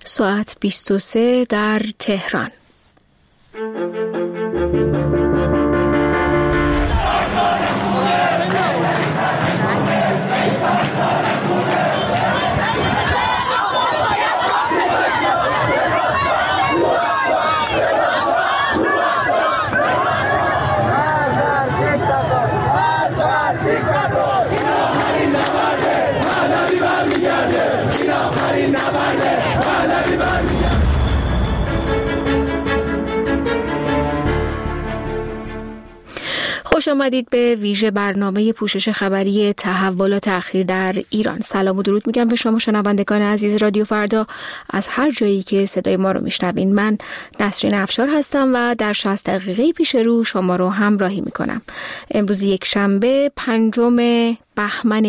ساعت 23 در تهران. خوش آمدید به ویژه برنامه پوشش خبری تحولات اخیر در ایران. سلام و درود میگم به شما شنوندگان عزیز رادیو فردا از هر جایی که صدای ما رو میشنوین. من نسرین افشار هستم و در 60 دقیقه پیش رو شما رو همراهی میکنم. امروز یک شنبه 5 بهمن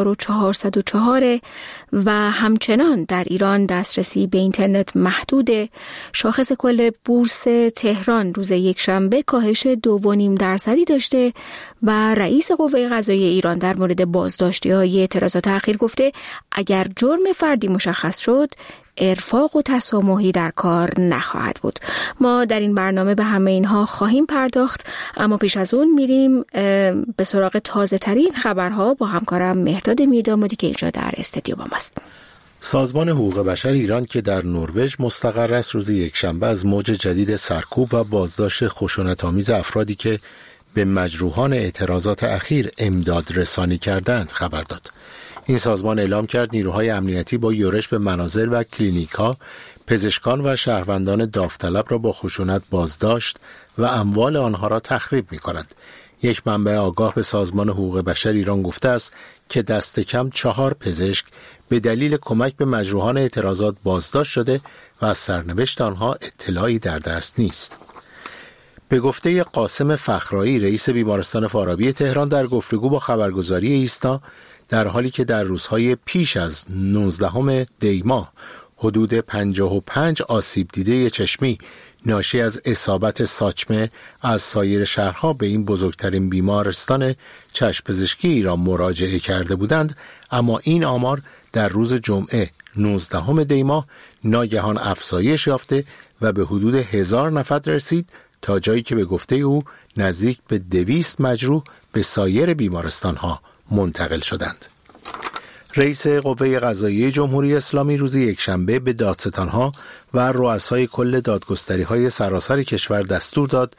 1404 و همچنان در ایران دسترسی به اینترنت محدوده. شاخص کل بورس تهران روز یک شنبه کاهش 2.5% داشته و رئیس قوه قضاییه ایران در مورد بازداشتی‌های اعتراضات اخیر گفته اگر جرم فردی مشخص شد ارفاق و تسامحی در کار نخواهد بود. ما در این برنامه به همه اینها خواهیم پرداخت، اما پیش از اون میریم به سراغ تازه ترین خبرها با همکارم مهرداد میردامادی که اینجا در استودیو با ماست. سازمان حقوق بشر ایران که در نروژ مستقر است روز یک شنبه از موج جدید سرکوب و بازداشت خشونت‌آمیز افرادی که به مجروحان اعتراضات اخیر امداد رسانی کردند خبر داد. این سازمان اعلام کرد نیروهای امنیتی با یورش به منازل و کلینیک‌ها پزشکان و شهروندان داوطلب را با خشونت بازداشت و اموال آنها را تخریب می‌کنند. یک منبع آگاه به سازمان حقوق بشر ایران گفته است که دست کم 4 پزشک به دلیل کمک به مجروحان اعتراضات بازداشت شده و از سرنوشت آنها اطلاعی در دست نیست. به گفته قاسم فخرایی رئیس بیمارستان فارابی تهران در گفتگو با خبرگزاری ایسنا، در حالی که در روزهای پیش از 19 دی ماه حدود 55 آسیب دیده چشمی ناشی از اصابت ساچمه از سایر شهرها به این بزرگترین بیمارستان چشم پزشکی ایران مراجعه کرده بودند، اما این آمار در روز جمعه 19 دی ماه ناگهان افزایش یافته و به حدود 1000 نفر رسید، تا جایی که به گفته او نزدیک به 200 مجروح به سایر بیمارستانها منتقل شدند. رئیس قوه قضاییه جمهوری اسلامی روز یکشنبه به دادستانها و رؤسای کل دادگستری‌های سراسر کشور دستور داد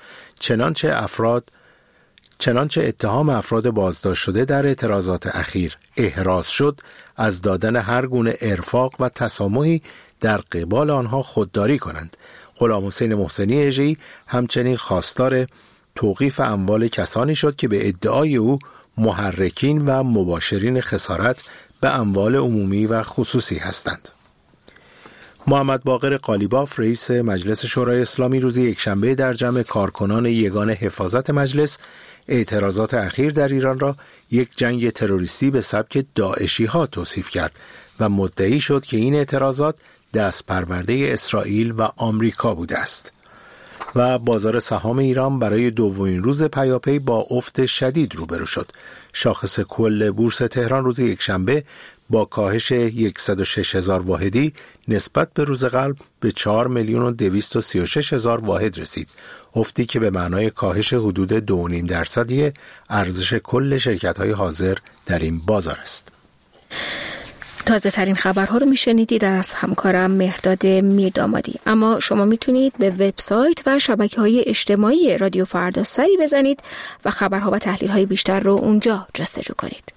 چنانچه اتهام افراد بازداشت شده در اعتراضات اخیر احراز شد از دادن هر گونه ارفاق و تسامحی در قبال آنها خودداری کنند. غلام حسین محسنی اژه‌ای همچنین خواستار توقیف اموال کسانی شد که به ادعای او محرکین و مباشرین خسارت به اموال عمومی و خصوصی هستند. محمد باقر قالیباف رئیس مجلس شورای اسلامی روز یکشنبه در جمع کارکنان یگان حفاظت مجلس اعتراضات اخیر در ایران را یک جنگ تروریستی به سبک داعشی ها توصیف کرد و مدعی شد که این اعتراضات دست پرورده اسرائیل و آمریکا بوده است. و بازار سهام ایران برای دومین روز پیاپی با افت شدید روبرو شد. شاخص کل بورس تهران روز یکشنبه با کاهش 106,000 واحدی نسبت به روز قبل به 4,236,000 واحد رسید. افتی که به معنای کاهش حدود 2.5% ارزش کل شرکت‌های حاضر در این بازار است. تازه ترین خبرها رو میشنیدید از همکارم مهرداد میردامادی. اما شما میتونید به وبسایت و شبکه‌های اجتماعی رادیو فردا سری بزنید و خبرها و تحلیل‌های بیشتر رو اونجا جستجو کنید.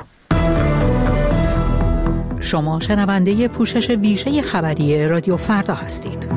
شما شنونده پوشش ویژه خبری رادیو فردا هستید.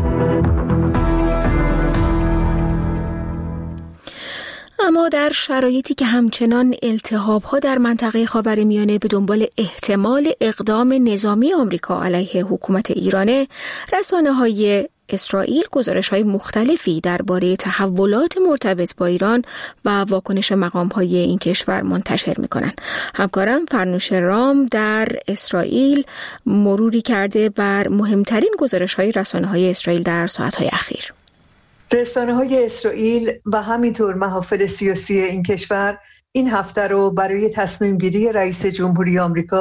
اما در شرایطی که همچنان التهاب‌ها در منطقه خاورمیانه به دنبال احتمال اقدام نظامی آمریکا علیه حکومت ایرانه، رسانه‌های اسرائیل گزارش‌های مختلفی درباره تحولات مرتبط با ایران و واکنش مقام‌های این کشور منتشر می‌کنند. همکارم فرنوش رام در اسرائیل مروری کرده بر مهمترین گزارش‌های رسانه‌های اسرائیل در ساعت‌های اخیر. رسانه‌های اسرائیل و همینطور محافل سیاسی این کشور این هفته رو برای تصمیم گیری رئیس جمهوری آمریکا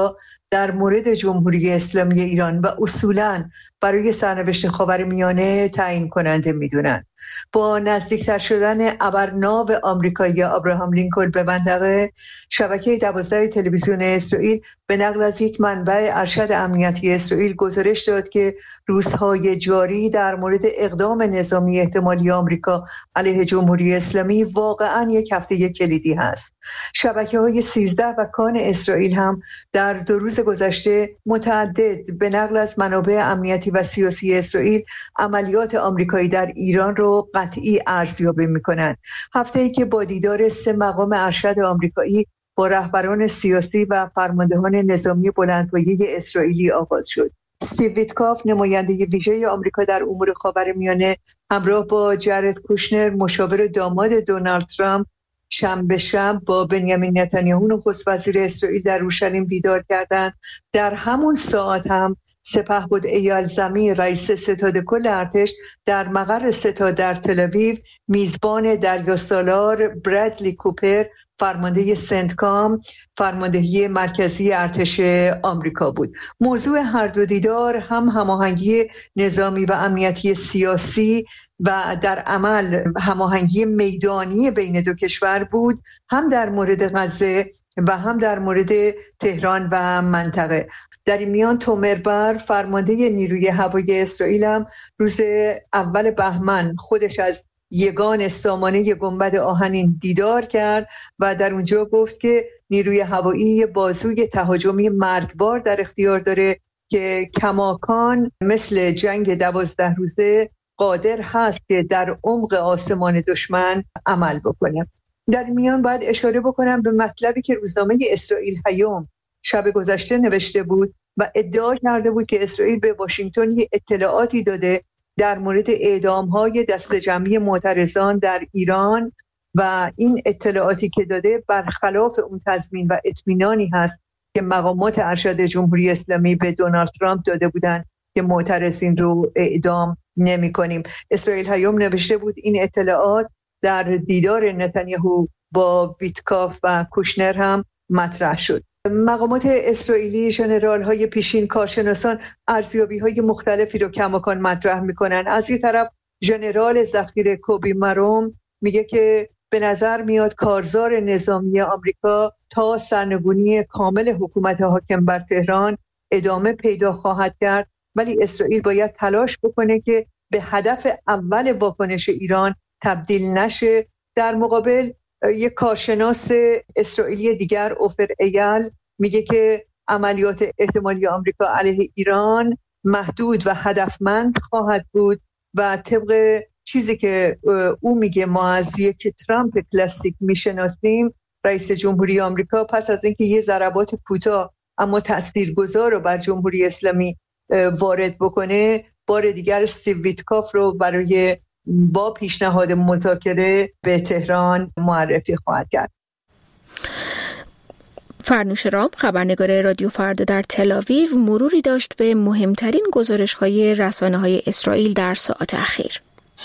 در مورد جمهوری اسلامی ایران و اصولاً برای سرنوشت خاورمیانه تعیین کننده می‌دونن. با نزدیکتر شدن ابرناو آمریکایی ابراهام لینکلن به منطقه، شبکه 12 تلویزیون اسرائیل به نقل از یک منبع ارشد امنیتی اسرائیل گزارش داد که روزهای جاری در مورد اقدام نظامی احتمالی آمریکا علیه جمهوری اسلامی واقعاً یک هفته کلیدی هست. شبکه‌های 13 و کان اسرائیل هم در 2 روز گذشته متعدد به نقل از منابع امنیتی و سیاسی اسرائیل عملیات آمریکایی در ایران رو قطعی ارزیابی می‌کنند. هفته‌ای که با دیدار 3 مقام ارشد آمریکایی با رهبران سیاسی و فرماندهان نظامی بلندپایه اسرائیلی آغاز شد. استیو ویتکاف، نماینده ویژه آمریکا در امور خاورمیانه، همراه با جرد کوشنر، مشاور داماد دونالد ترامپ، شنبه شب با بنیامین نتانیاهو نخست وزیر اسرائیل در اورشلیم دیدار کردند. در همون ساعت هم سپهبد ایال زمیر، رئیس ستاد کل ارتش، در مقر ستاد در تل‌آویو میزبان دریاسالار برادلی کوپر، فرمانده سنتکام، فرماندهی مرکزی ارتش آمریکا بود. موضوع هر دو دیدار هم هماهنگی نظامی و امنیتی سیاسی و در عمل هماهنگی میدانی بین دو کشور بود، هم در مورد غزه و هم در مورد تهران و منطقه. در این میان تومربر، فرمانده نیروی هوایی اسرائیل، هم روز اول بهمن خودش از یگان سامانه گنبد آهنین دیدار کرد و در اونجا گفت که نیروی هوایی بازوی تهاجمی مرگبار در اختیار داره که کماکان مثل جنگ 12 روزه قادر هست که در عمق آسمان دشمن عمل بکنه. در میان باید اشاره بکنم به مطلبی که روزنامه اسرائیل هیوم شب گذشته نوشته بود و ادعا کرده بود که اسرائیل به واشنگتن اطلاعاتی داده در مورد اعدام‌های دسته جمعی معترضان در ایران و این اطلاعاتی که داده برخلاف اون تضمین و اطمینانی هست که مقامات ارشد جمهوری اسلامی به دونالد ترامپ داده بودند که معترضین رو اعدام نمی‌کنیم. اسرائیل هیوم نوشته بود این اطلاعات در دیدار نتانیاهو با ویتکاف و کوشنر هم مطرح شد. مقامات اسرائیلی، ژنرال‌های پیشین، کارشناسان ارزیابی‌های مختلفی رو کماکان مطرح می‌کنن. از این طرف ژنرال ذخیره کوبی مروم میگه که به نظر میاد کارزار نظامی آمریکا تا سرنگونی کامل حکومت حاکم بر تهران ادامه پیدا خواهد کرد، ولی اسرائیل باید تلاش بکنه که به هدف اول واکنش ایران تبدیل نشه. در مقابل یک کارشناس اسرائیلی دیگر، اوفر ایال، میگه که عملیات احتمالی آمریکا علیه ایران محدود و هدفمند خواهد بود و طبق چیزی که او میگه ما از یک ترامپ کلاسیک میشناسیم، رئیس جمهوری آمریکا پس از اینکه یه ضربات کوتاه اما تاثیرگذار رو بر جمهوری اسلامی وارد بکنه، بار دیگر استیو ویتکاف رو برای با پیشنهاد مذاکره به تهران معرفی خواهد کرد. فرنوش رام، خبرنگار رادیو فردا در تل‌آویو، مروری داشت به مهمترین گزارش‌های رسانه‌های اسرائیل در ساعات اخیر.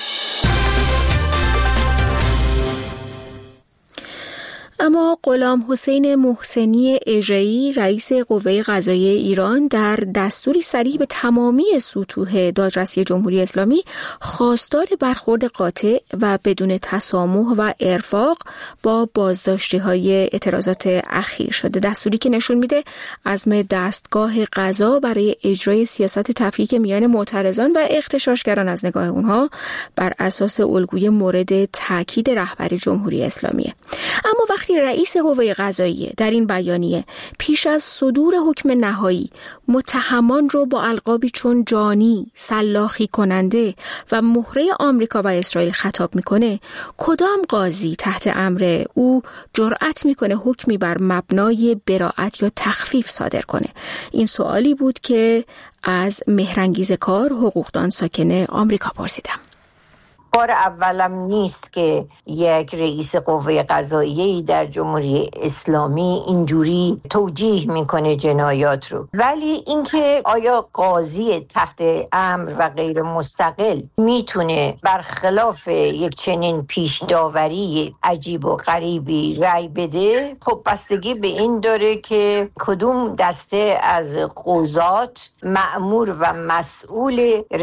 اما غلام حسین محسنی اژه‌ای، رئیس قوه قضاییه ایران، در دستوری صریح به تمامی سطوح دادرسی جمهوری اسلامی خواستار برخورد قاطع و بدون تسامح و ارفاق با بازداشتی‌های اعتراضات اخیر شده. دستوری که نشون میده عزم دستگاه قضا برای اجرای سیاست تفکیک میان معترضان و اغتشاشگران از نگاه اونها بر اساس الگوی مورد تاکید رهبری جمهوری اسلامیه. اما وقتی رئیس قوه قضاییه در این بیانیه پیش از صدور حکم نهایی متهمان رو با القابی چون جانی، سلاخی کننده و مهره آمریکا و اسرائیل خطاب میکنه، کدام قاضی تحت امر او جرأت میکنه حکمی بر مبنای براءت یا تخفیف صادر کنه؟ این سوالی بود که از مهرانگیز کار، حقوقدان ساکن آمریکا، پرسیدم. بار اولم نیست که یک رئیس قوه قضاییه‌ای در جمهوری اسلامی اینجوری توجیه میکنه جنایات رو. ولی اینکه آیا قاضی تحت امر و غیر مستقل میتونه برخلاف یک چنین پیش داوری عجیب و غریبی رأی بده، خب بستگی به این داره که کدوم دسته از قضات مأمور و مسئول